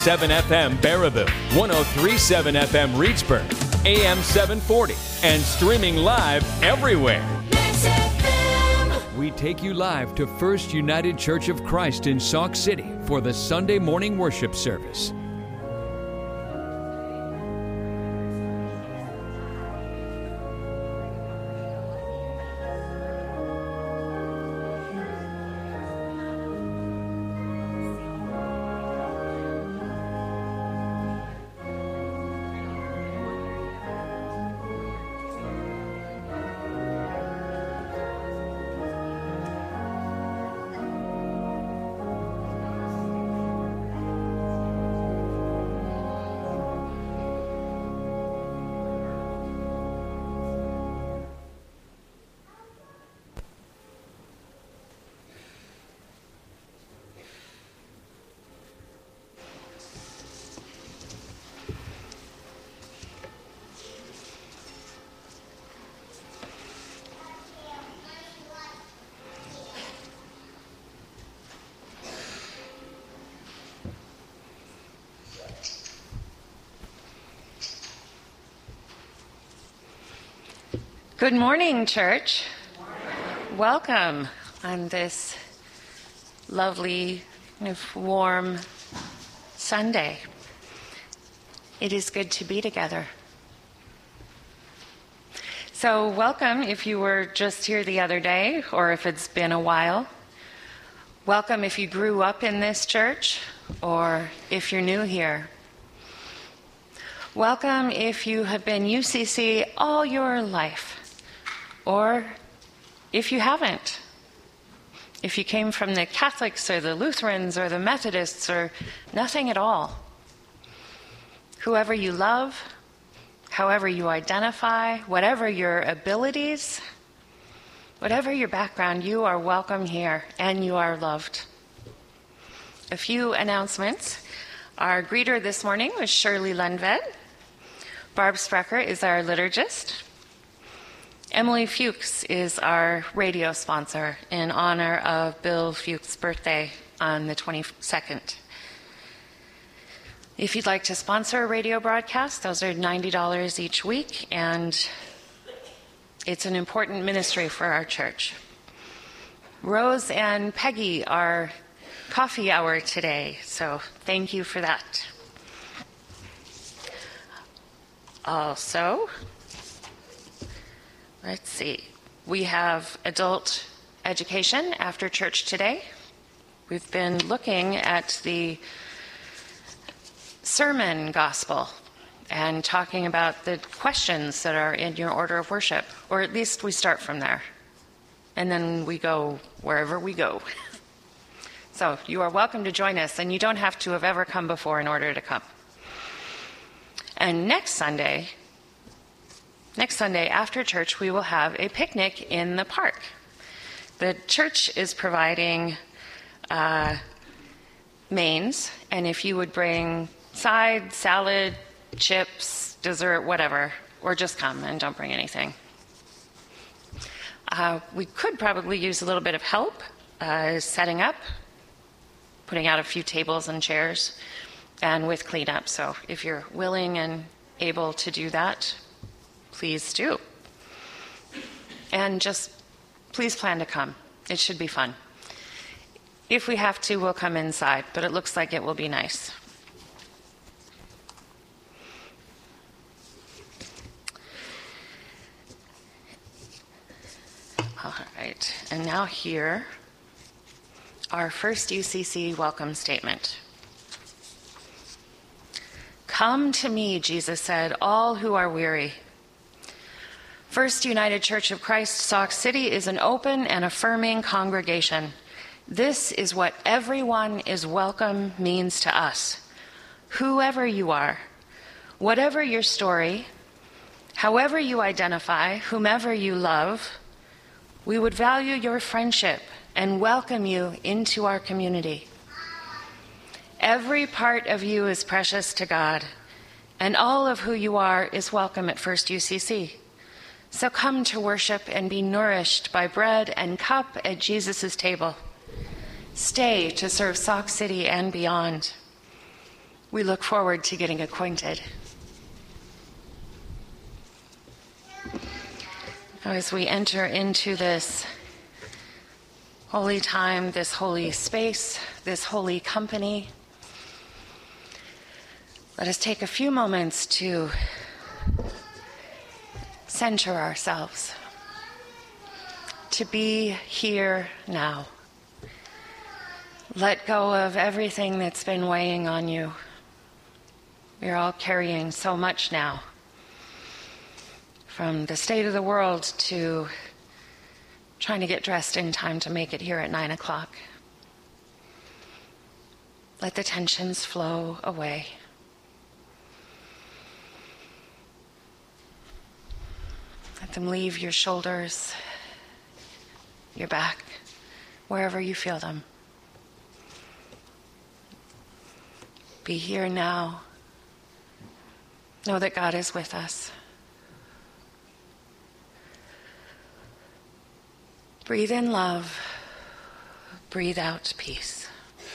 7 FM Baraboo, 103.7 FM Reedsburg, AM 740, and streaming live everywhere. We take you live to First United Church of Christ in Sauk City for the Sunday morning worship service. Good morning, church. Good morning. Welcome on this lovely, warm Sunday. It is good to be together. So welcome if you were just here the other day or if it's been a while. Welcome if you grew up in this church or if you're new here. Welcome if you have been UCC all your life. Or if you haven't, if you came from the Catholics or the Lutherans or the Methodists or nothing at all, whoever you love, however you identify, whatever your abilities, whatever your background, you are welcome here and you are loved. A few announcements. Our greeter this morning was Shirley Lundved. Barb Sprecher is our liturgist. Emily Fuchs is our radio sponsor in honor of Bill Fuchs' birthday on the 22nd. If you'd like to sponsor a radio broadcast, those are $90 each week, and it's an important ministry for our church. Rose and Peggy are coffee hour today, so thank you for that. Also, let's see. We have adult education after church today. We've been looking at the sermon gospel and talking about the questions that are in your order of worship, or at least we start from there. And then we go wherever we go. So you are welcome to join us, and you don't have to have ever come before in order to come. And next Sunday after church, we will have a picnic in the park. The church is providing mains, and if you would bring side, salad, chips, dessert, whatever, or just come and don't bring anything. We could probably use a little bit of help setting up, putting out a few tables and chairs, and with cleanup. So if you're willing and able to do that, please do. And just please plan to come. It should be fun. If we have to, we'll come inside, but it looks like it will be nice. All right, and now here, our first UCC welcome statement. Come to me, Jesus said, all who are weary. First United Church of Christ, Sauk City, is an open and affirming congregation. This is what everyone is welcome means to us. Whoever you are, whatever your story, however you identify, whomever you love, we would value your friendship and welcome you into our community. Every part of you is precious to God, and all of who you are is welcome at First UCC. So come to worship and be nourished by bread and cup at Jesus' table. Stay to serve Sauk City and beyond. We look forward to getting acquainted. As we enter into this holy time, this holy space, this holy company, let us take a few moments to center ourselves, to be here now. Let go of everything that's been weighing on you. We're all carrying so much now, from the state of the world to trying to get dressed in time to make it here at 9 o'clock. Let the tensions flow away. Let them leave your shoulders, your back, wherever you feel them. Be here now. Know that God is with us. Breathe in love. Breathe out peace.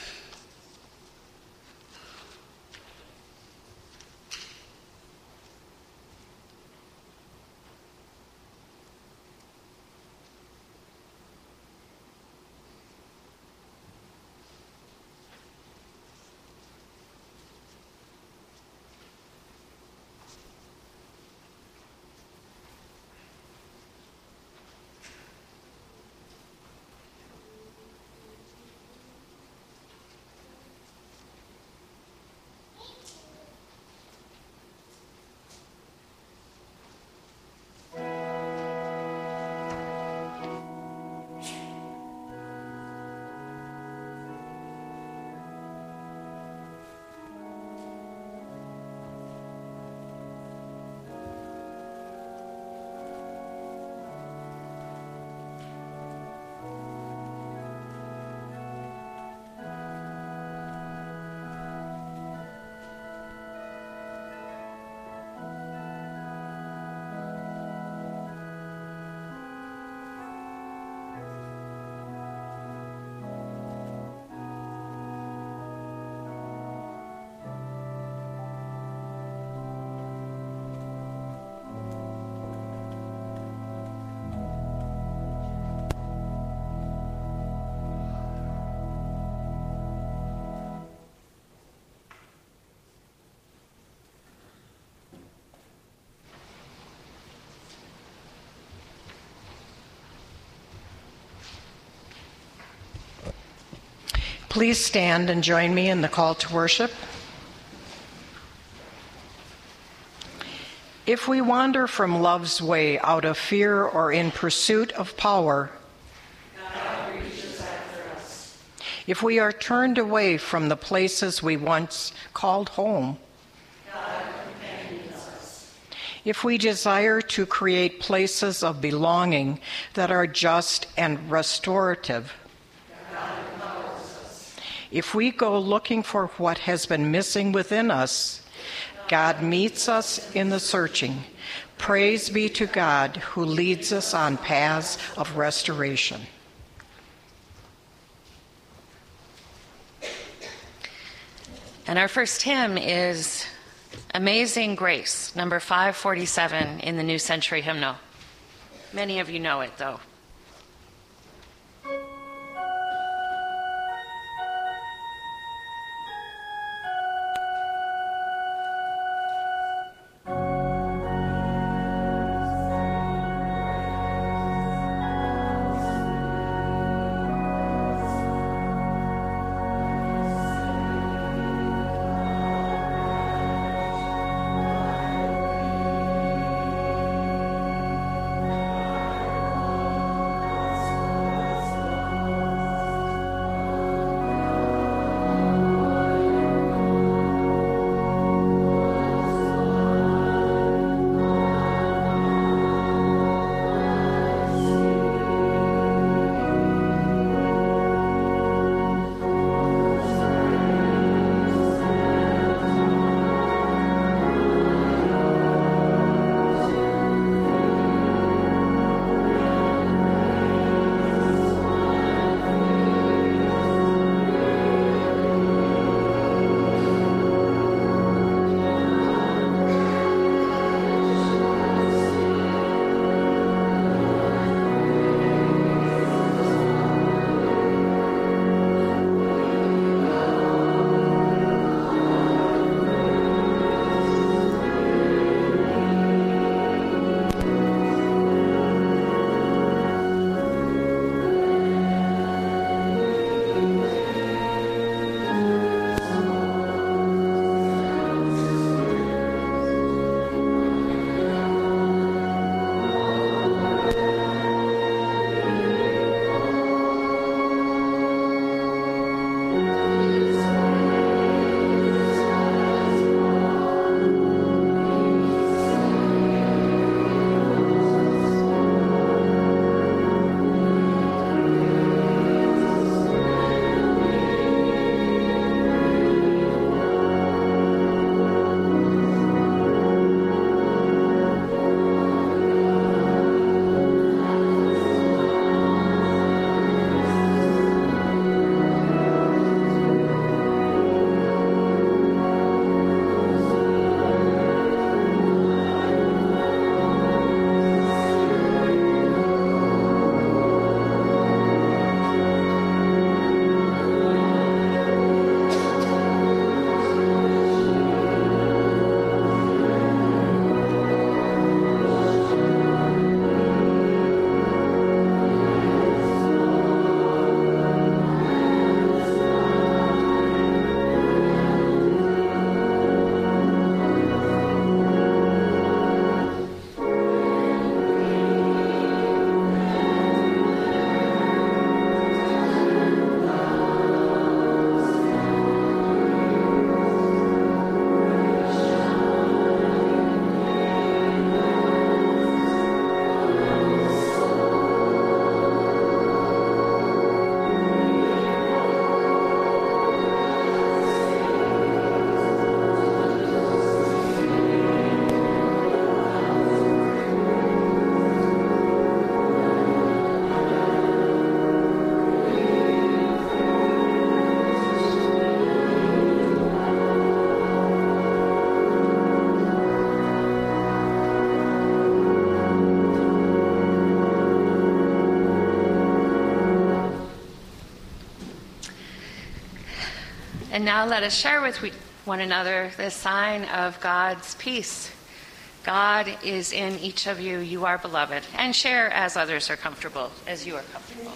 Please stand and join me in the call to worship. If we wander from love's way out of fear or in pursuit of power, God reaches after us. If we are turned away from the places we once called home, God companions us. If we desire to create places of belonging that are just and restorative, if we go looking for what has been missing within us, God meets us in the searching. Praise be to God who leads us on paths of restoration. And our first hymn is Amazing Grace, number 547 in the New Century Hymnal. Many of you know it, though. And now let us share with one another the sign of God's peace. God is in each of you. You are beloved. And share as others are comfortable, as you are comfortable.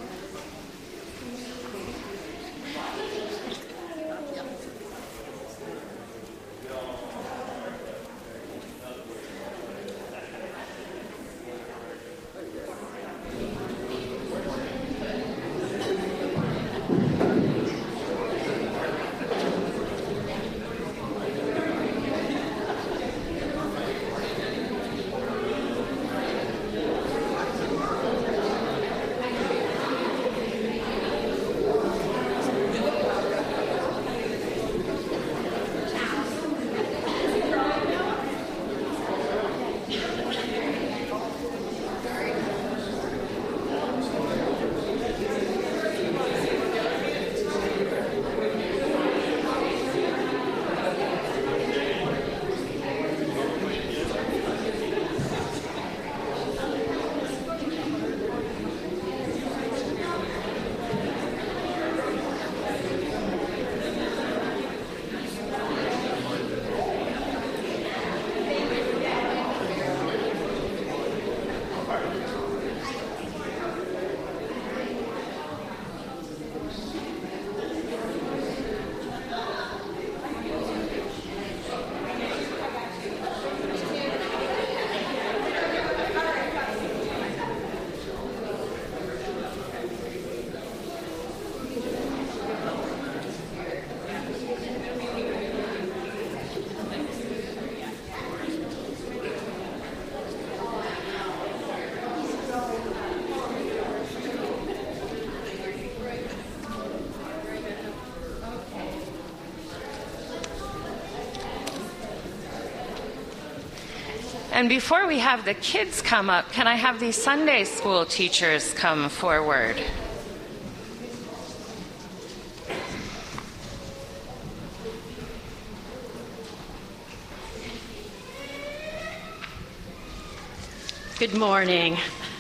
And before we have the kids come up, can I have these Sunday school teachers come forward? Good morning.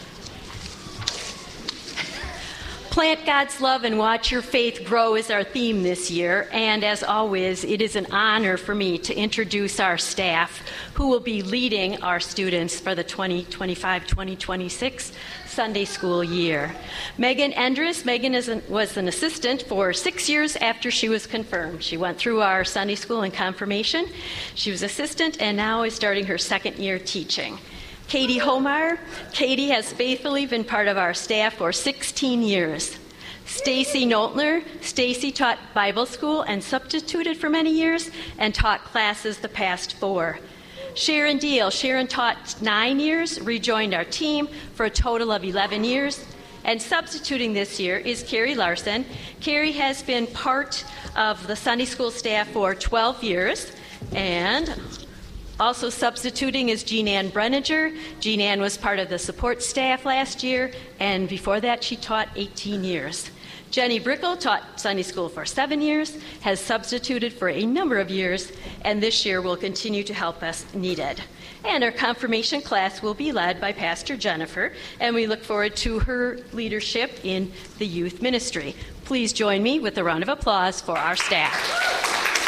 Plant God's love and watch your faith grow is our theme this year. And as always, it is an honor for me to introduce our staff who will be leading our students for the 2025-2026 Sunday school year. Megan Endres. Megan was an assistant for 6 years after she was confirmed. She went through our Sunday school and confirmation. She was assistant and now is starting her second year teaching. Katie Homeyer. Katie has faithfully been part of our staff for 16 years. Stacy Noltner. Stacy taught Bible school and substituted for many years and taught classes the past 4. Sharon Deal. Sharon taught 9 years, rejoined our team for a total of 11 years. And substituting this year is Carrie Larson. Carrie has been part of the Sunday school staff for 12 years. And also substituting is Jean Ann Brenninger. Jean Ann was part of the support staff last year, and before that she taught 18 years. Jenny Brickle taught Sunday school for 7 years, has substituted for a number of years, and this year will continue to help us needed. And our confirmation class will be led by Pastor Jennifer, and we look forward to her leadership in the youth ministry. Please join me with a round of applause for our staff.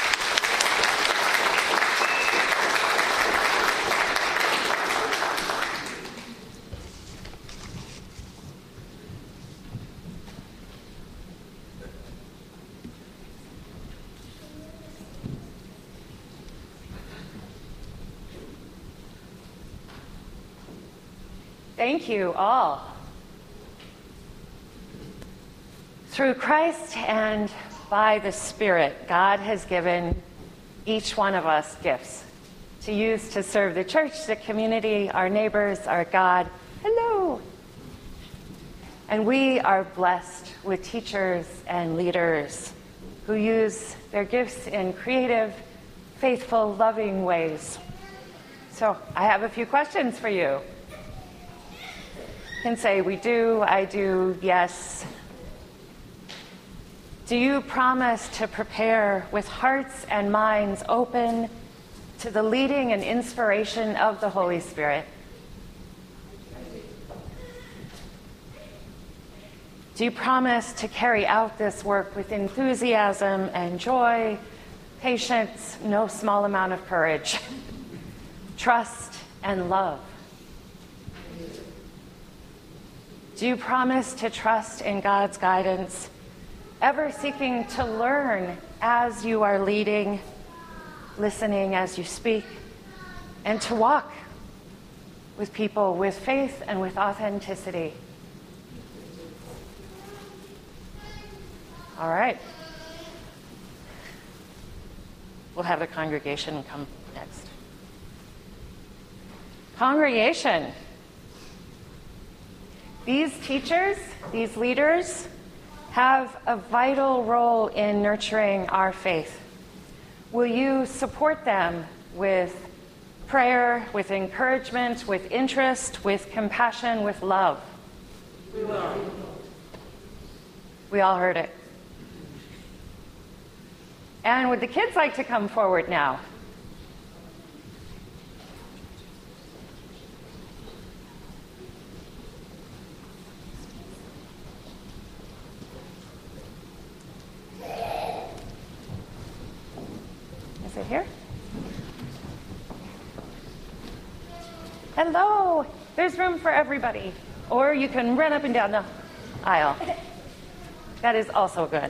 Thank you all. Through Christ and by the Spirit, God has given each one of us gifts to use to serve the church, the community, our neighbors, our God. Hello. And we are blessed with teachers and leaders who use their gifts in creative, faithful, loving ways. So I have a few questions for you. You can say, we do, I do, yes. Do you promise to prepare with hearts and minds open to the leading and inspiration of the Holy Do you promise to carry out this work with enthusiasm and joy, patience, no small amount of courage, trust and love? Do you promise to trust in God's guidance, ever seeking to learn as you are leading, listening as you speak, and to walk with people with faith and with authenticity? All right. We'll have the congregation come next. Congregation. These teachers, these leaders, have a vital role in nurturing our faith. Will you support them with prayer, with encouragement, with interest, with compassion, with love? We will. We all heard it. And would the kids like to come forward now? Is it here? Hello! There's room for everybody. Or you can run up and down the aisle. That is also good.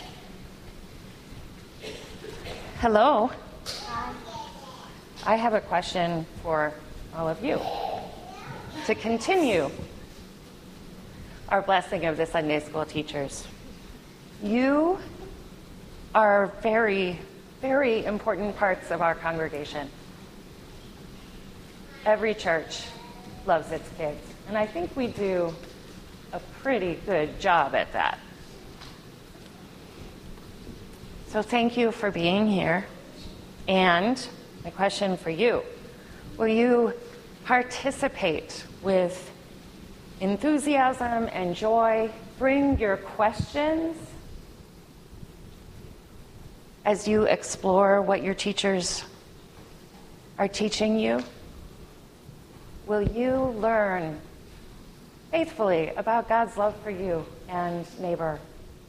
Hello. I have a question for all of you. To continue our blessing of the Sunday school teachers, you are very, very important parts of our congregation. Every church loves its kids, and I think we do a pretty good job at that. So thank you for being here. And my question for you, will you participate with enthusiasm and joy? Bring your questions as you explore what your teachers are teaching you. Will you learn faithfully about God's love for you and neighbor?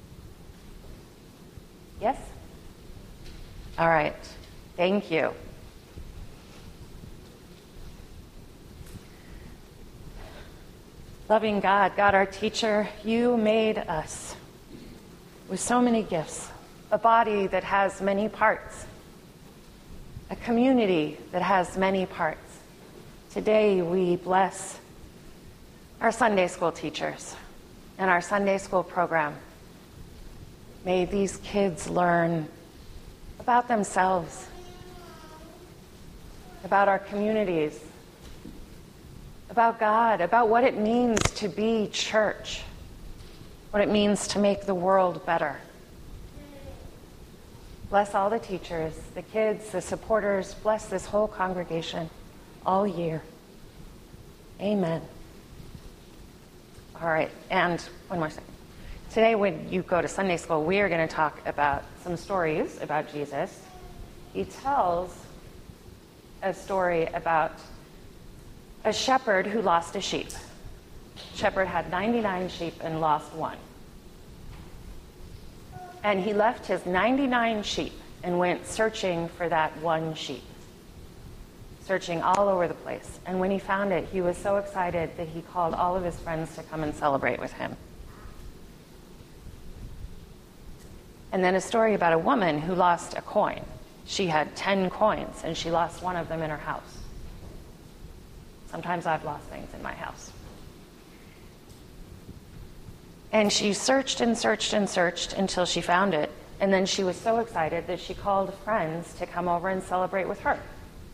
Yes? All right. Thank you. Loving God, God our teacher, you made us with so many gifts, a body that has many parts, a community that has many parts. Today we bless our Sunday school teachers and our Sunday school program. May these kids learn about themselves, about our communities, about God, about what it means to be church, what it means to make the world better. Bless all the teachers, the kids, the supporters. Bless this whole congregation all year. Amen. All right, and one more second. Today when you go to Sunday school, we are going to talk about some stories about Jesus. He tells a story about a shepherd who lost a sheep. Shepherd had 99 sheep and lost one. And he left his 99 sheep and went searching for that one sheep, searching all over the place. And when he found it, he was so excited that he called all of his friends to come and celebrate with him. And then a story about a woman who lost a coin. She had 10 coins, and she lost one of them in her house. Sometimes I've lost things in my house. And she searched and searched and searched until she found it. And then she was so excited that she called friends to come over and celebrate with her.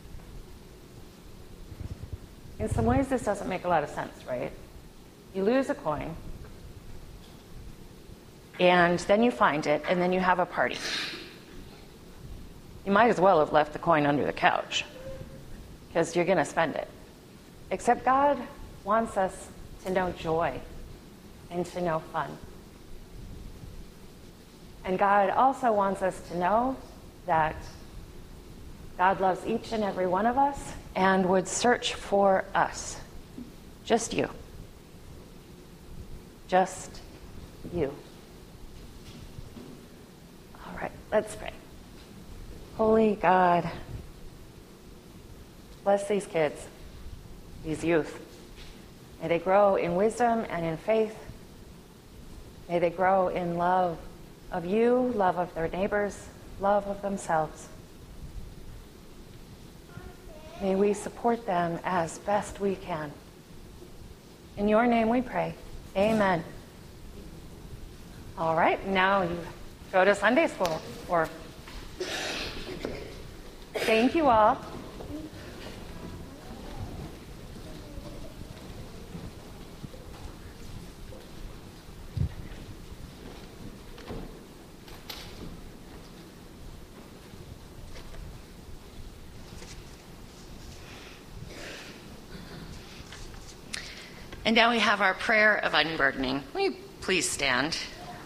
In some ways, this doesn't make a lot of sense, right? You lose a coin, and then you find it, and then you have a party. You might as well have left the coin under the couch, because you're going to spend it. Except God wants us to know joy and to know fun. And God also wants us to know that God loves each and every one of us and would search for us. Just you. Just you. All right, let's pray. Holy God, bless these kids, these youth. May they grow in wisdom and in faith. May they grow in love of you, love of their neighbors, love of themselves. May we support them as best we can. In your name we pray. Amen. All right, now you go to Sunday school. Thank you all. And now we have our prayer of unburdening. Will you please stand?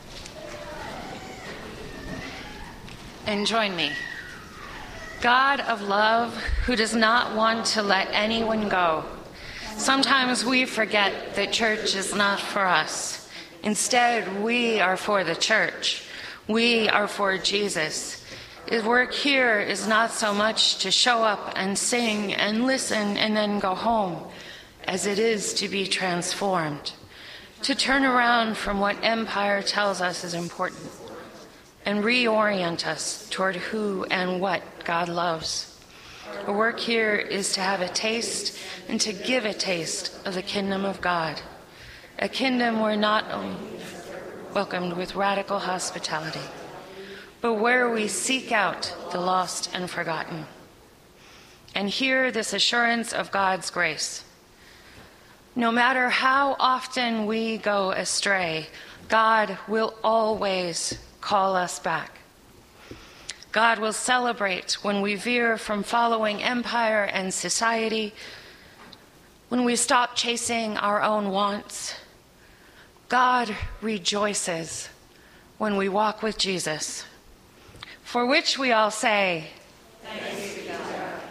And join me. God of love, who does not want to let anyone go. Sometimes we forget that church is not for us. Instead, we are for the church. We are for Jesus. His work here is not so much to show up and sing and listen and then go home, as it is to be transformed, to turn around from what empire tells us is important and reorient us toward who and what God loves. Our work here is to have a taste and to give a taste of the kingdom of God, a kingdom where not only welcomed with radical hospitality, but where we seek out the lost and forgotten and hear this assurance of God's grace. No matter how often we go astray, God will always call us back. God will celebrate when we veer from following empire and society, when we stop chasing our own wants. God rejoices when we walk with Jesus, for which we all say, thanks be to God.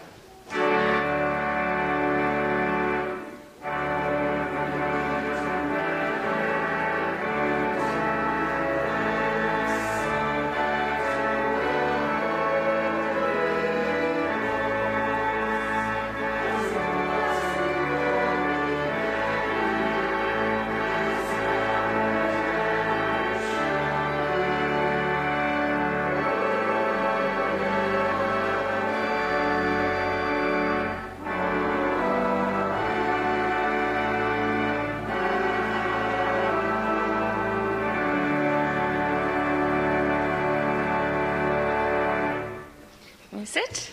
Sit.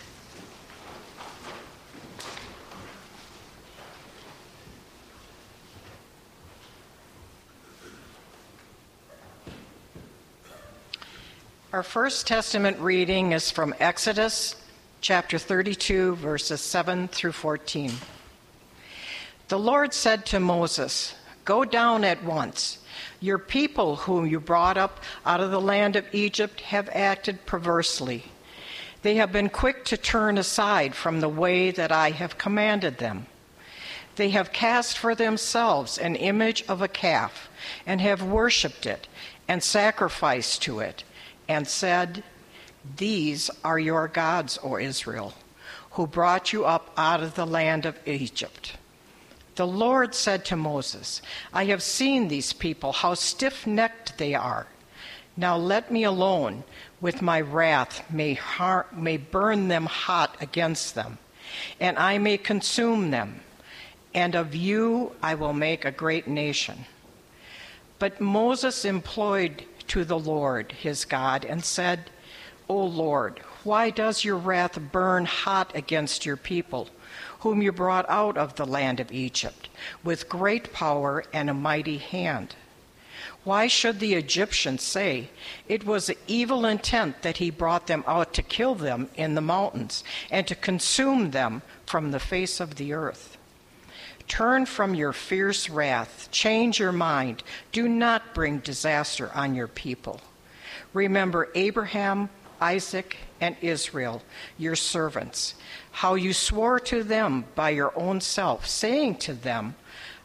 Our First Testament reading is from Exodus chapter 32, verses 7 through 14. The Lord said to Moses, "Go down at once. Your people whom you brought up out of the land of Egypt have acted perversely. They have been quick to turn aside from the way that I have commanded them. They have cast for themselves an image of a calf and have worshipped it and sacrificed to it and said, 'These are your gods, O Israel, who brought you up out of the land of Egypt.' The Lord said to Moses, 'I have seen these people, how stiff-necked they are. Now let me alone, with my wrath may burn them hot against them, and I may consume them, and of you I will make a great nation.' But Moses implored to the Lord his God and said, 'O Lord, why does your wrath burn hot against your people, whom you brought out of the land of Egypt, with great power and a mighty hand? Why should the Egyptians say, it was an evil intent that he brought them out to kill them in the mountains and to consume them from the face of the earth? Turn from your fierce wrath, change your mind, do not bring disaster on your people. Remember Abraham, Isaac, and Israel, your servants, how you swore to them by your own self, saying to them,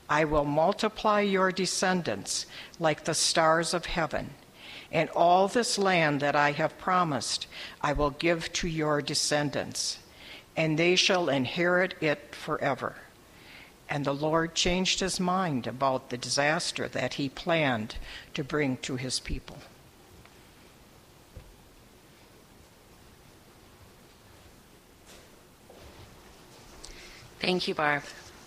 I will multiply your descendants like the stars of heaven, and all this land that I have promised I will give to your descendants, and they shall inherit it forever." And the Lord changed his mind about the disaster that he planned to bring to his people. Thank you, Barb.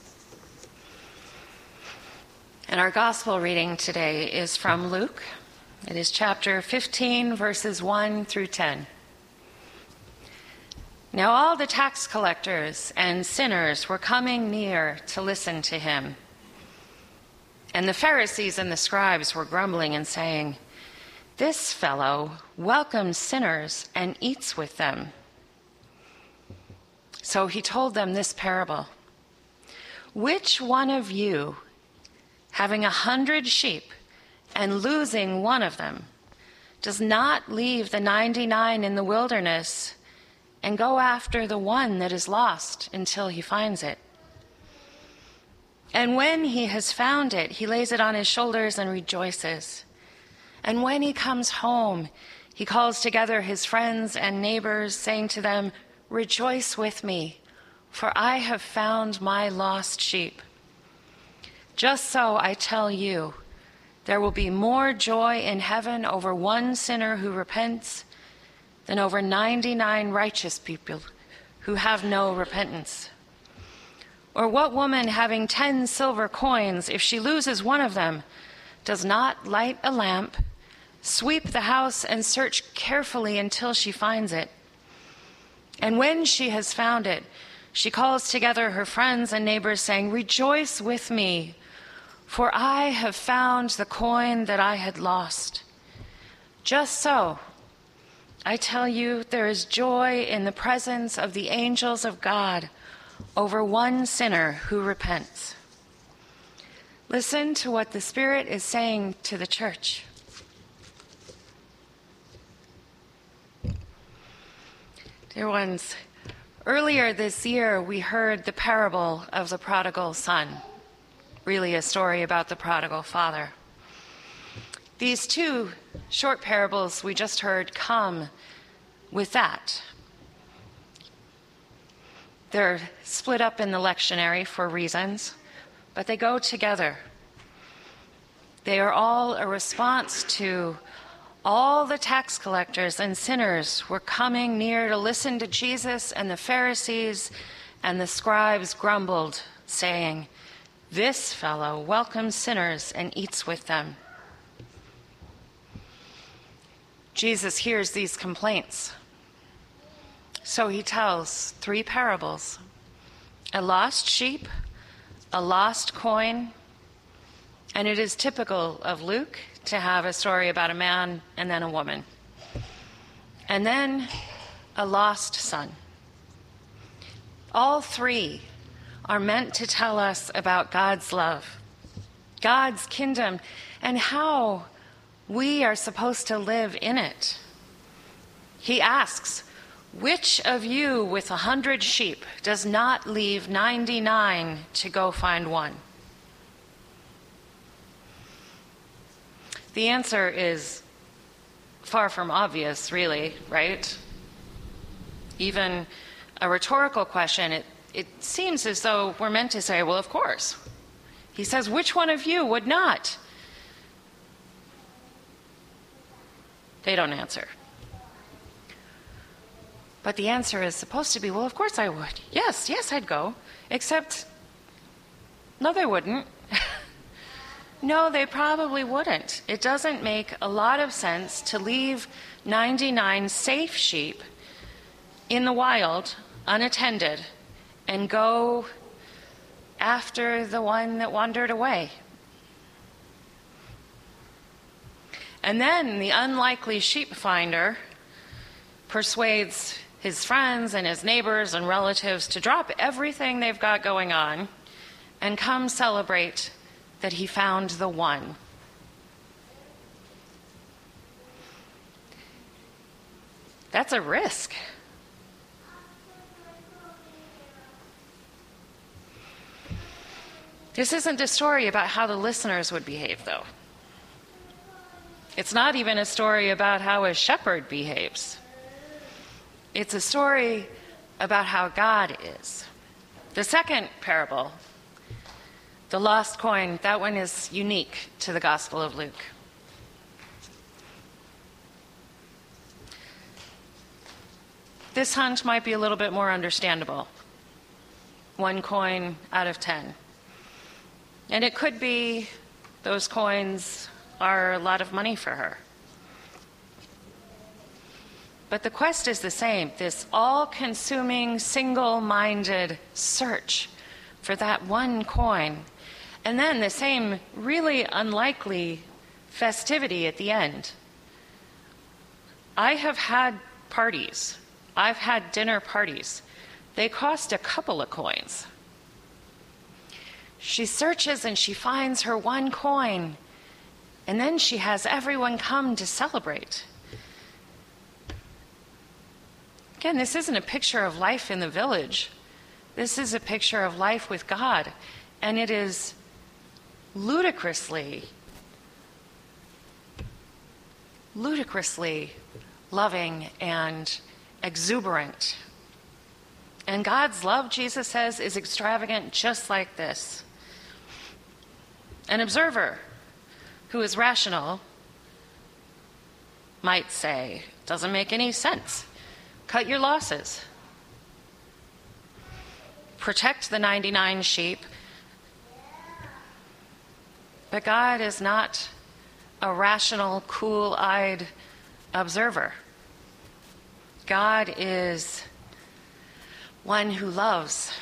And our gospel reading today is from Luke. It is chapter 15, verses 1 through 10. Now all the tax collectors and sinners were coming near to listen to him. And the Pharisees and the scribes were grumbling and saying, "This fellow welcomes sinners and eats with them." So he told them this parable. "Which one of you, having 100 sheep and losing one of them, does not leave the 99 in the wilderness and go after the one that is lost until he finds it? And when he has found it, he lays it on his shoulders and rejoices. And when he comes home, he calls together his friends and neighbors, saying to them, 'Rejoice with me, for I have found my lost sheep.' Just so I tell you, there will be more joy in heaven over one sinner who repents than over 99 righteous people who have no repentance. Or what woman having 10 silver coins, if she loses one of them, does not light a lamp, sweep the house, and search carefully until she finds it? And when she has found it, she calls together her friends and neighbors, saying, 'Rejoice with me, for I have found the coin that I had lost.' Just so, I tell you, there is joy in the presence of the angels of God over one sinner who repents." Listen to what the Spirit is saying to the church. Dear ones, earlier this year we heard the parable of the prodigal son, really a story about the prodigal father. These two short parables we just heard come with that. They're split up in the lectionary for reasons, but they go together. They are all a response to all the tax collectors and sinners were coming near to listen to Jesus, and the Pharisees and the scribes grumbled, saying, "This fellow welcomes sinners and eats with them." Jesus hears these complaints. So he tells 3 parables: a lost sheep, a lost coin, and it is typical of Luke to have a story about a man and then a woman, and then a lost son. All 3 are meant to tell us about God's love, God's kingdom, and how we are supposed to live in it. He asks, "Which of you with 100 sheep does not leave 99 to go find one?" The answer is far from obvious, really, right? Even a rhetorical question, it seems as though we're meant to say, well, of course. He says, "Which one of you would not?" They don't answer. But the answer is supposed to be, well, of course I would. Yes, I'd go. Except, no, they wouldn't. No, they probably wouldn't. It doesn't make a lot of sense to leave 99 safe sheep in the wild, unattended, and go after the one that wandered away. And then the unlikely sheep finder persuades his friends and his neighbors and relatives to drop everything they've got going on and come celebrate that he found the one. That's a risk. This isn't a story about how the listeners would behave, though. It's not even a story about how a shepherd behaves. It's a story about how God is. The second parable, the lost coin, that one is unique to the Gospel of Luke. This hunt might be a little bit more understandable. 1 coin out of 10. And it could be those coins are a lot of money for her. But the quest is the same, this all-consuming, single-minded search for that 1 coin. And then the same really unlikely festivity at the end. I have had parties. I've had dinner parties. They cost a couple of coins. She searches and she finds her 1 coin. And then she has everyone come to celebrate. Again, this isn't a picture of life in the village. This is a picture of life with God. And it is ludicrously loving and exuberant. And God's love, Jesus says, is extravagant just like this. An observer who is rational might say, doesn't make any sense. Cut your losses. Protect the 99 sheep. But God is not a rational, cool-eyed observer. God is one who loves,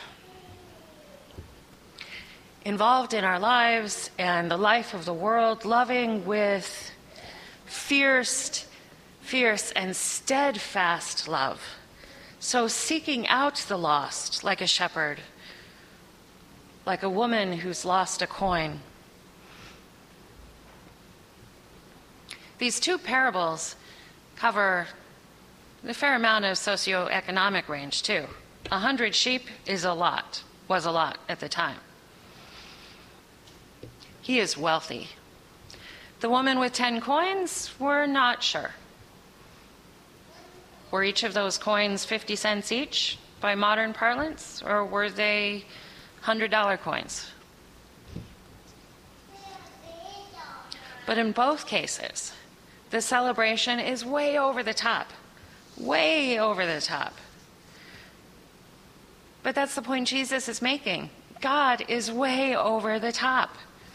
involved in our lives and the life of the world, loving with fierce and steadfast love. So seeking out the lost like a shepherd, like a woman who's lost a coin. These 2 parables cover a fair amount of socioeconomic range too. 100 sheep was a lot at the time. He is wealthy. The woman with 10 coins, we're not sure. Were each of those coins 50 cents each by modern parlance, or were they $100 coins? But in both cases, the celebration is way over the top. Way over the top. But that's the point Jesus is making. God is way over the top.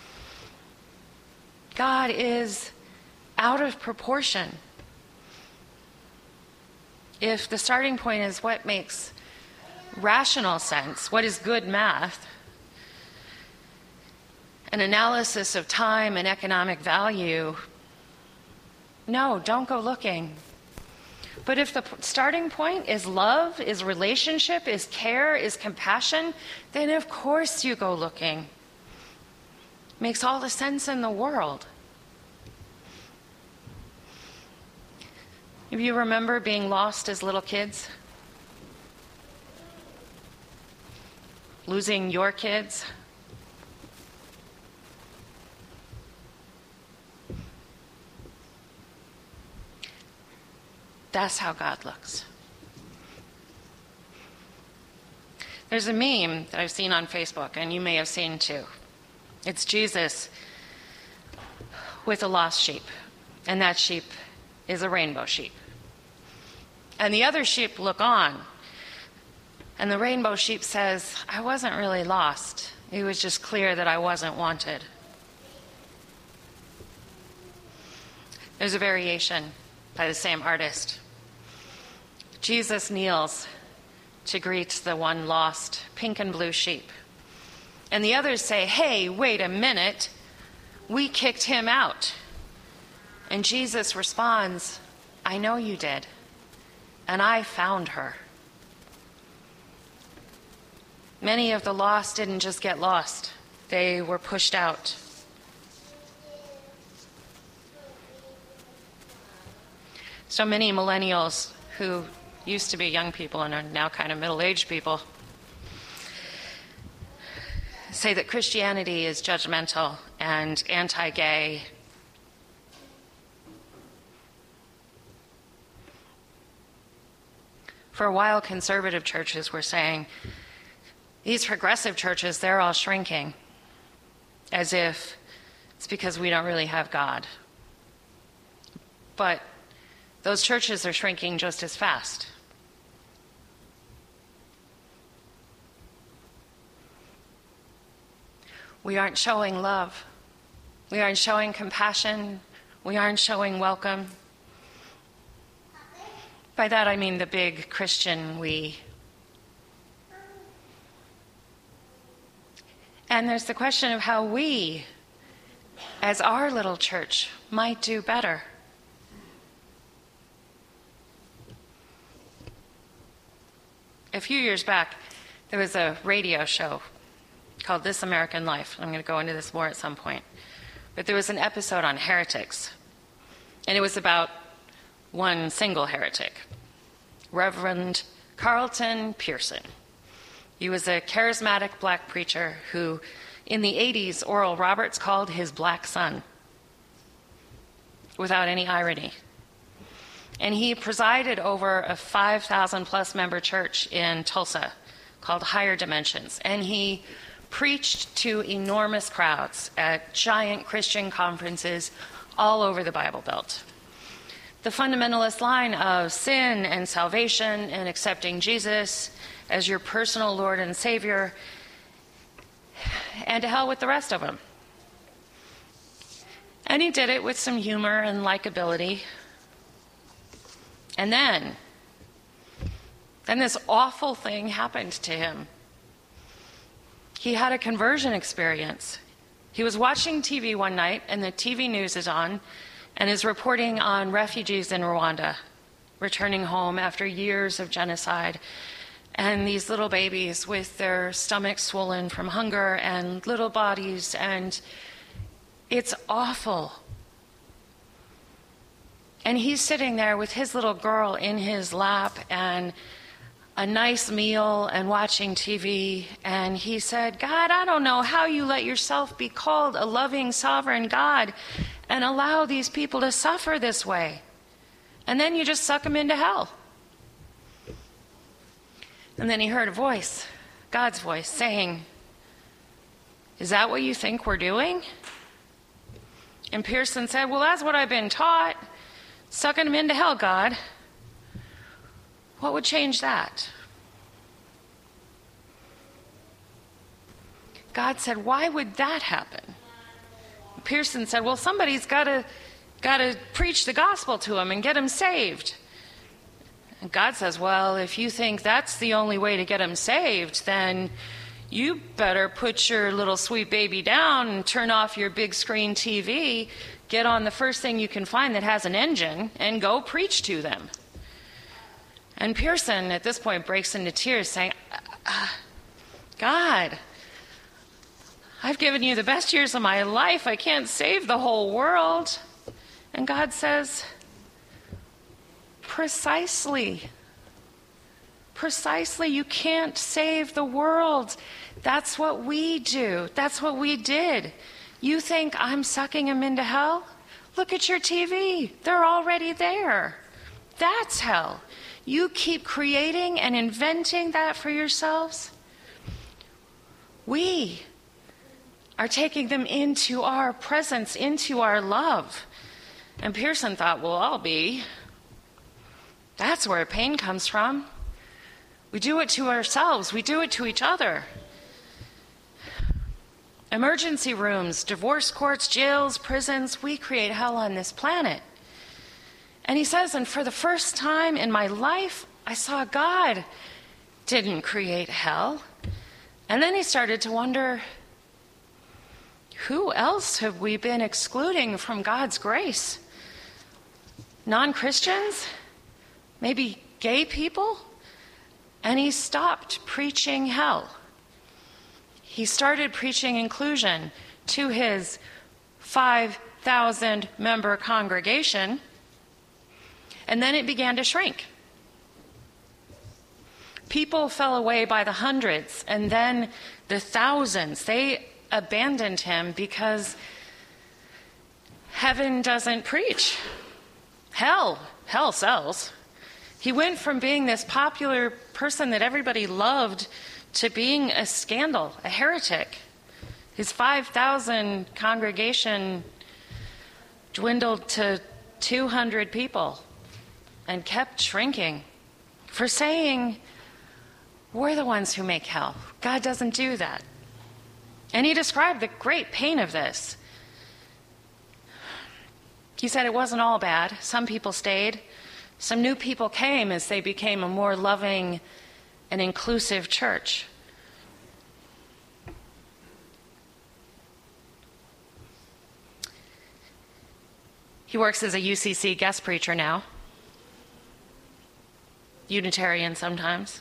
God is out of proportion. If the starting point is what makes rational sense, what is good math, an analysis of time and economic value, no, don't go looking. But if the starting point is love, is relationship, is care, is compassion, then of course you go looking. Makes all the sense in the world. If you remember being lost as little kids, losing your kids, that's how God looks. There's a meme that I've seen on Facebook, and you may have seen too. It's Jesus with a lost sheep, and that sheep is a rainbow sheep. And the other sheep look on, and the rainbow sheep says, I wasn't really lost. It was just clear that I wasn't wanted. There's a variation by the same artist. Jesus kneels to greet the one lost pink and blue sheep. And the others say, hey, wait a minute. We kicked him out. And Jesus responds, I know you did. And I found her. Many of the lost didn't just get lost. They were pushed out. So many millennials who used to be young people and are now kind of middle-aged people say that Christianity is judgmental and anti-gay. For a while, conservative churches were saying, these progressive churches, they're all shrinking, as if it's because we don't really have God. But those churches are shrinking just as fast. We aren't showing love. We aren't showing compassion. We aren't showing welcome. By that I mean the big Christian we. And there's the question of how we, as our little church, might do better. A few years back, there was a radio show called This American Life. I'm going to go into this more at some point. But there was an episode on heretics. And it was about one single heretic, Reverend Carlton Pearson. He was a charismatic black preacher who, in the 80s, Oral Roberts called his black son, without any irony. And he presided over a 5,000-plus member church in Tulsa called Higher Dimensions. And he preached to enormous crowds at giant Christian conferences all over the Bible Belt. The fundamentalist line of sin and salvation and accepting Jesus as your personal Lord and Savior, and to hell with the rest of them. And he did it with some humor and likability. And then this awful thing happened to him. He had a conversion experience. He was watching TV one night, and the TV news is on, and is reporting on refugees in Rwanda returning home after years of genocide, and these little babies with their stomachs swollen from hunger and little bodies, and it's awful. And he's sitting there with his little girl in his lap and a nice meal and watching TV, and he said, God, I don't know how you let yourself be called a loving, sovereign God and allow these people to suffer this way. And then you just suck them into hell. And then he heard a voice, God's voice, saying, is that what you think we're doing? And Pearson said, well, that's what I've been taught. Sucking them into hell, God. What would change that? God said, why would that happen? Pearson said, well, somebody's got to preach the gospel to him and get him saved. And God says, well, if you think that's the only way to get him saved, then you better put your little sweet baby down and turn off your big screen TV, get on the first thing you can find that has an engine, and go preach to them. And Pearson, at this point, breaks into tears, saying, God, I've given you the best years of my life. I can't save the whole world. And God says, precisely, you can't save the world. That's what we do. That's what we did. You think I'm sucking them into hell? Look at your TV. They're already there. That's hell. You keep creating and inventing that for yourselves. We are taking them into our presence, into our love. And Pearson thought, well, I'll be. That's where pain comes from. We do it to ourselves. We do it to each other. Emergency rooms, divorce courts, jails, prisons, we create hell on this planet. And he says, and for the first time in my life, I saw God didn't create hell. And then he started to wonder, who else have we been excluding from God's grace? Non-Christians? Maybe gay people? And he stopped preaching hell. He started preaching inclusion to his 5,000 member congregation, and then it began to shrink. People fell away by the hundreds and then the thousands. They abandoned him because heaven doesn't preach. Hell sells. He went from being this popular person that everybody loved to being a scandal, a heretic. His 5,000 congregation dwindled to 200 people and kept shrinking for saying, we're the ones who make hell. God doesn't do that. And he described the great pain of this. He said it wasn't all bad. Some people stayed. Some new people came as they became a more loving and inclusive church. He works as a UCC guest preacher now. Unitarian sometimes.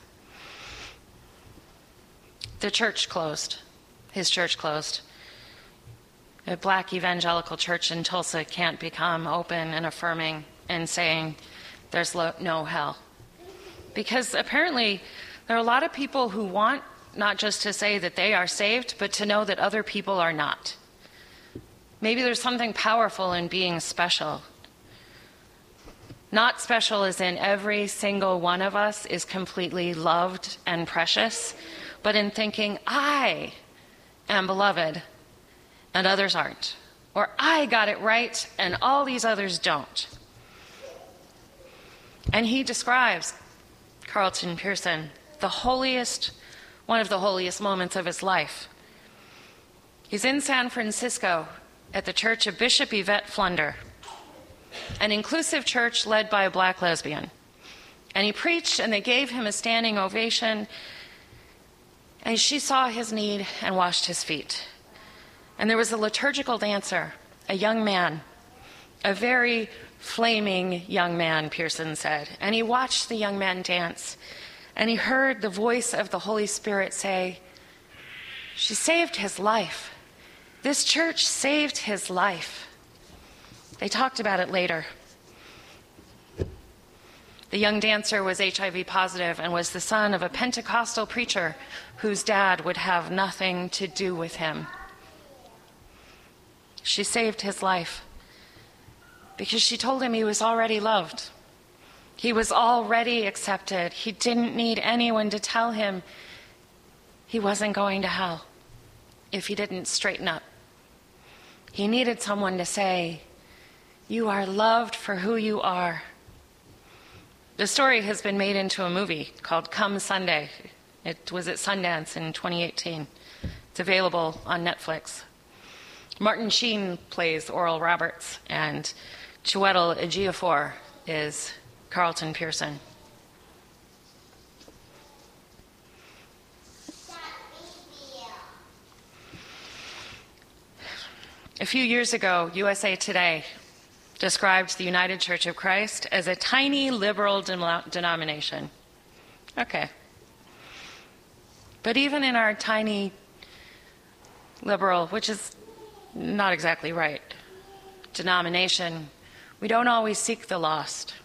The church closed. His church closed. A black evangelical church in Tulsa can't become open and affirming and saying there's no hell. Because apparently there are a lot of people who want not just to say that they are saved, but to know that other people are not. Maybe there's something powerful in being special. Not special as in every single one of us is completely loved and precious, but in thinking, I am beloved and others aren't. Or I got it right and all these others don't. And he describes, Carlton Pearson, one of the holiest moments of his life. He's in San Francisco at the church of Bishop Yvette Flunder, an inclusive church led by a black lesbian. And he preached, and they gave him a standing ovation, and she saw his need and washed his feet. And there was a liturgical dancer, a young man, a very flaming young man, Pearson said. And he watched the young man dance, and he heard the voice of the Holy Spirit say, she saved his life. This church saved his life. They talked about it later. The young dancer was HIV positive and was the son of a Pentecostal preacher whose dad would have nothing to do with him. She saved his life because she told him he was already loved. He was already accepted. He didn't need anyone to tell him he wasn't going to hell if he didn't straighten up. He needed someone to say, you are loved for who you are. The story has been made into a movie called Come Sunday. It was at Sundance in 2018. It's available on Netflix. Martin Sheen plays Oral Roberts, and Chiwetel Ejiofor is Carlton Pearson. A few years ago, USA Today described the United Church of Christ as a tiny liberal denomination. Okay. But even in our tiny liberal, which is not exactly right, denomination, we don't always seek the lost.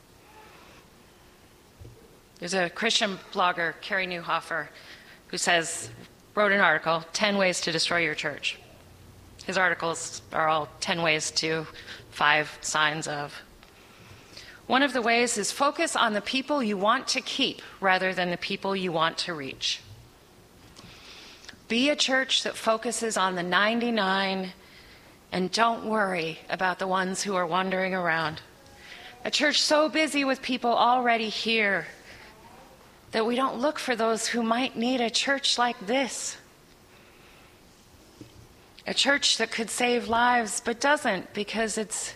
There's a Christian blogger, Carrie Neuhofer, who wrote an article, 10 Ways to Destroy Your Church. His articles are all 10 ways to 5 signs of. One of the ways is focus on the people you want to keep rather than the people you want to reach. Be a church that focuses on the 99 and don't worry about the ones who are wandering around. A church so busy with people already here that we don't look for those who might need a church like this. A church that could save lives but doesn't because it's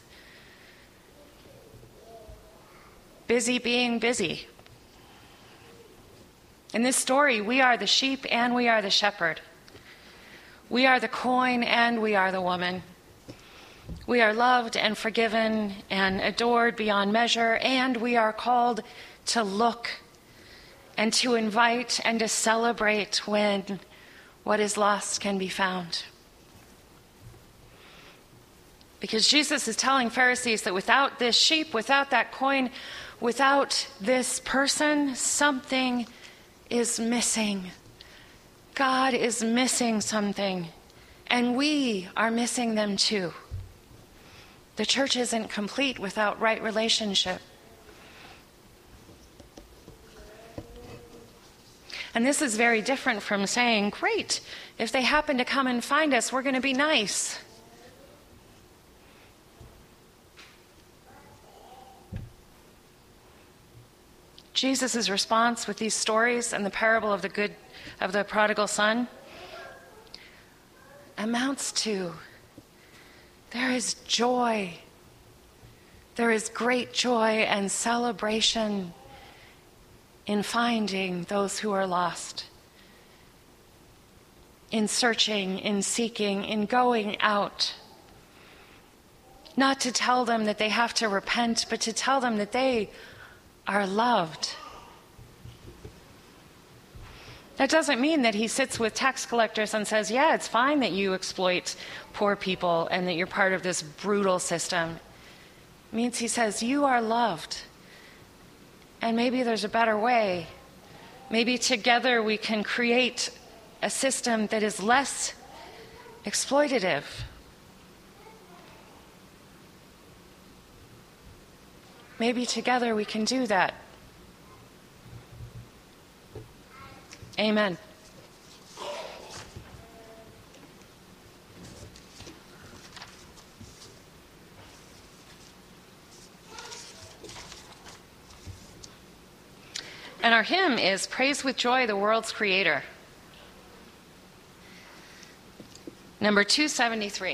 busy being busy. In this story, we are the sheep and we are the shepherd. We are the coin and we are the woman. We are loved and forgiven and adored beyond measure, and we are called to look and to invite and to celebrate when what is lost can be found. Because Jesus is telling Pharisees that without this sheep, without that coin, without this person, something is missing. God is missing something, and we are missing them too. The church isn't complete without right relationship. And this is very different from saying, great, if they happen to come and find us, we're going to be nice. Jesus' response with these stories and the parable of the prodigal son amounts to, there is joy. There is great joy and celebration in finding those who are lost, in searching, in seeking, in going out. Not to tell them that they have to repent, but to tell them that they are loved. That doesn't mean that he sits with tax collectors and says, yeah, it's fine that you exploit poor people and that you're part of this brutal system. It means he says, you are loved. And maybe there's a better way. Maybe together we can create a system that is less exploitative. Maybe together we can do that. Amen. And our hymn is Praise with Joy the World's Creator. Number 273.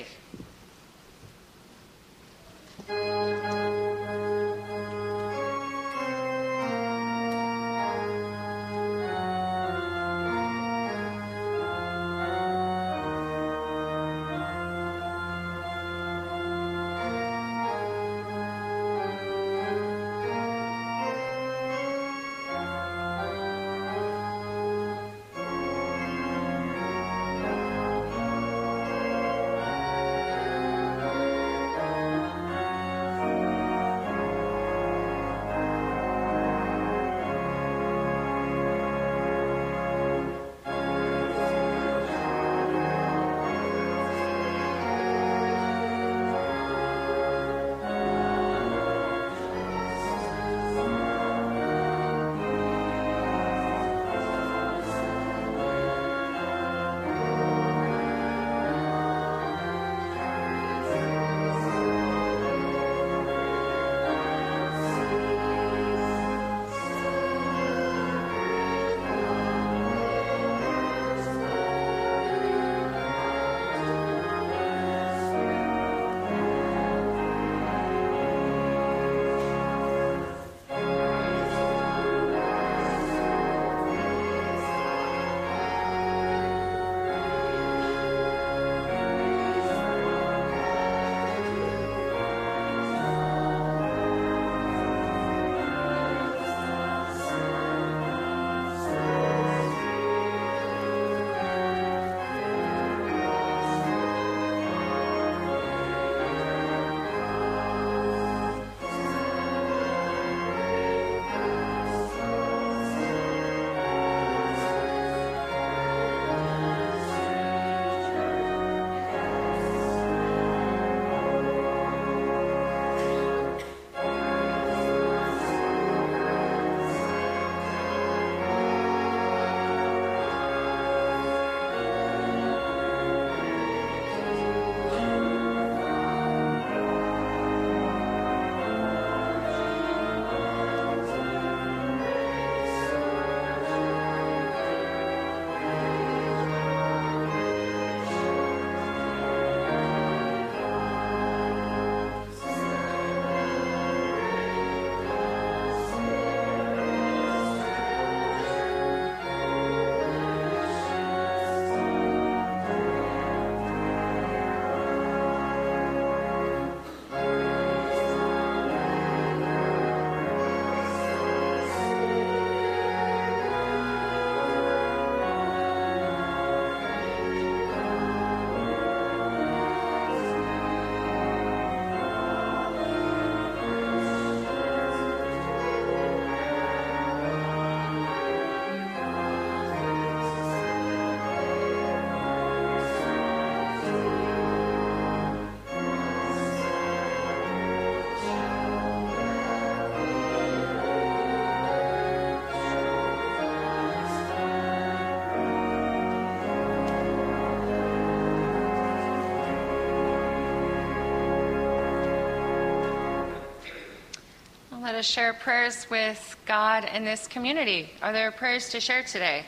Let us share prayers with God and this community. Are there prayers to share today?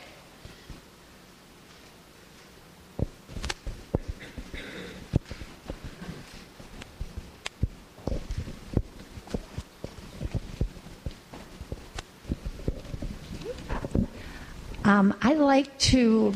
I like to,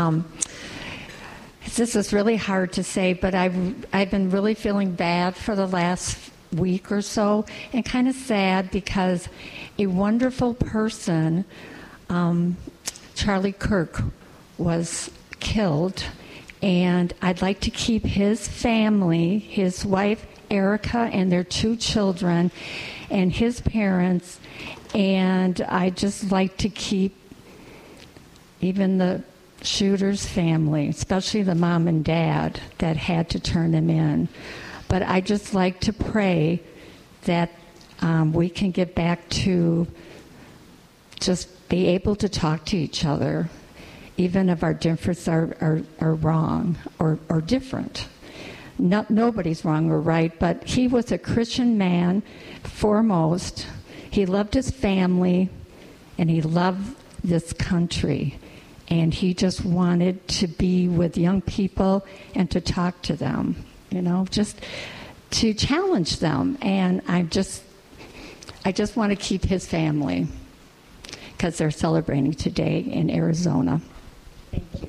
this is really hard to say, but I've been really feeling bad for the last week or so, and kind of sad because a wonderful person, Charlie Kirk, was killed, and I'd like to keep his family, his wife Erica and their 2 children, and his parents, and I'd just like to keep even the shooter's family, especially the mom and dad that had to turn him in. But I just like to pray that we can get back to just be able to talk to each other, even if our differences are wrong or different. Nobody's wrong or right, but he was a Christian man foremost. He loved his family, and he loved this country. And he just wanted to be with young people and to talk to them, just to challenge them. And I just want to keep his family because they're celebrating today in Arizona. Thank you.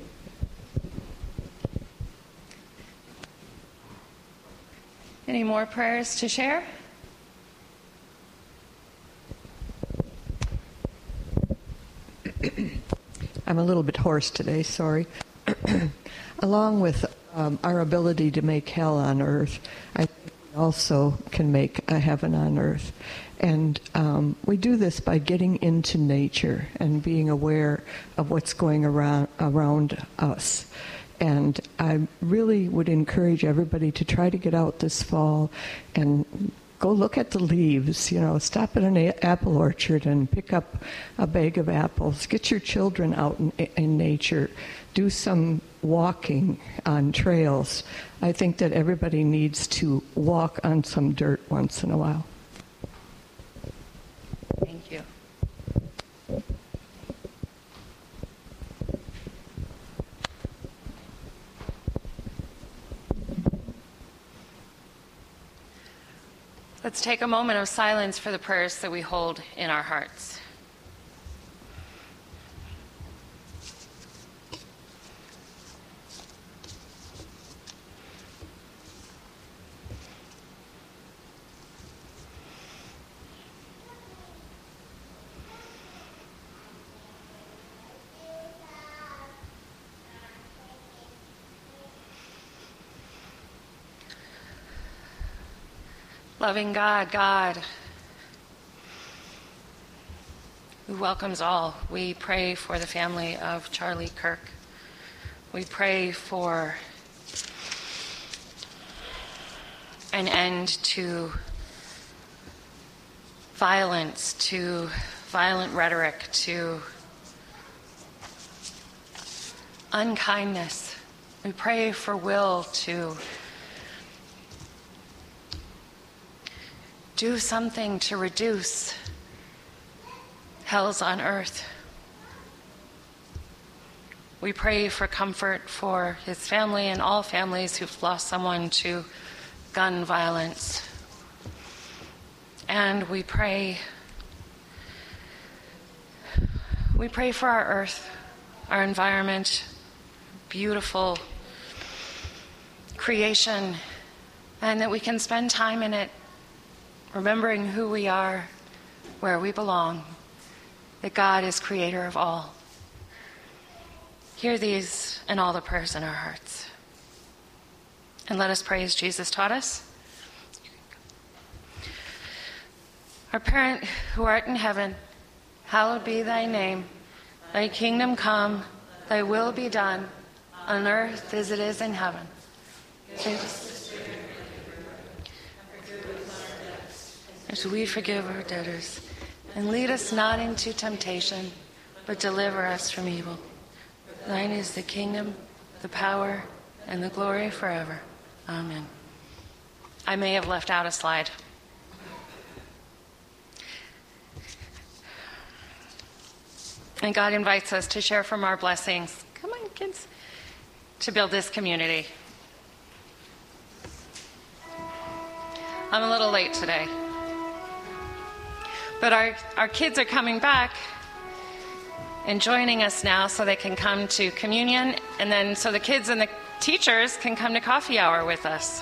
Any more prayers to share? I'm a little bit hoarse today, sorry. Along with our ability to make hell on earth, I think we also can make a heaven on earth. And we do this by getting into nature and being aware of what's going around us. And I really would encourage everybody to try to get out this fall and go look at the leaves, stop at an apple orchard and pick up a bag of apples. Get your children out in nature. Do some walking on trails. I think that everybody needs to walk on some dirt once in a while. Thank you. Let's take a moment of silence for the prayers that we hold in our hearts. Loving God who welcomes all, we pray for the family of Charlie Kirk. We pray for an end to violence, to violent rhetoric, to unkindness. We pray for will to do something to reduce hells on earth. We pray for comfort for his family and all families who've lost someone to gun violence. And we pray for our earth, our environment, beautiful creation, and that we can spend time in it remembering who we are, where we belong, that God is creator of all. Hear these and all the prayers in our hearts. And let us pray as Jesus taught us. Our parent who art in heaven, hallowed be thy name. Thy kingdom come, thy will be done, on earth as it is in heaven. As we forgive our debtors, and lead us not into temptation, but deliver us from evil. Thine is the kingdom, the power, and the glory forever. Amen. I may have left out a slide. And God invites us to share from our blessings. Come on, kids. To build this community. I'm a little late today. But our kids are coming back and joining us now so they can come to communion, and then so the kids and the teachers can come to coffee hour with us.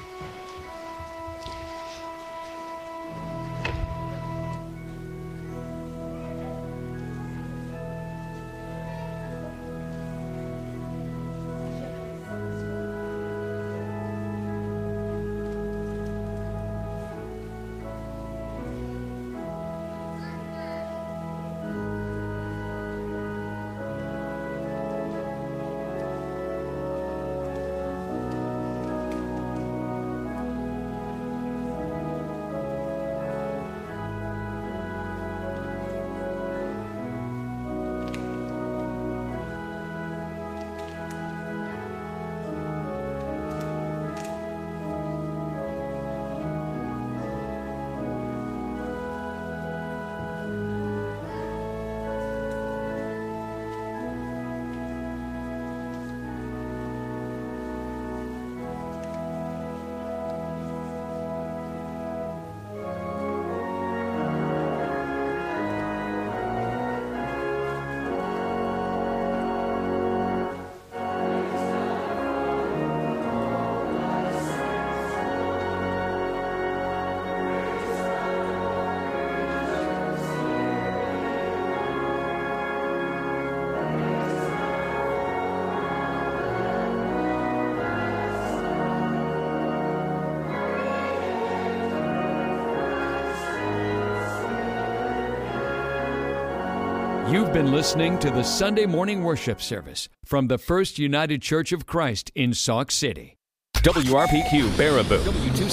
You've been listening to the Sunday morning worship service from the First United Church of Christ in Sauk City. WRPQ Baraboo,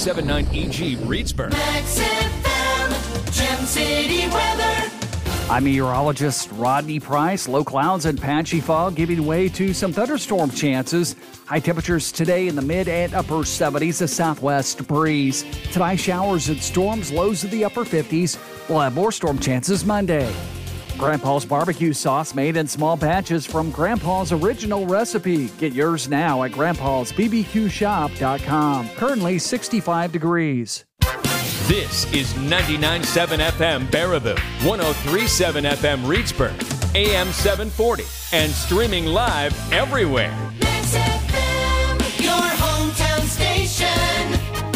W279EG Reedsburg. Max FM, Gem City weather. I'm meteorologist Rodney Price. Low clouds and patchy fog giving way to some thunderstorm chances. High temperatures today in the mid and upper 70s, a southwest breeze. Tonight, showers and storms, lows in the upper 50s. We'll have more storm chances Monday. Grandpa's barbecue sauce made in small batches from Grandpa's original recipe. Get yours now at grandpa'sbbqshop.com. Currently 65 degrees. This is 99.7 FM Baraboo, 103.7 FM Reedsburg, AM 740, and streaming live everywhere. Max FM, your hometown station.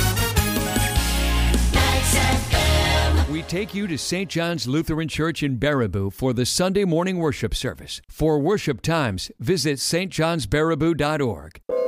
Max FM. We take you to St. John's Lutheran Church in Baraboo for the Sunday morning worship service. For worship times, visit stjohnsbaraboo.org.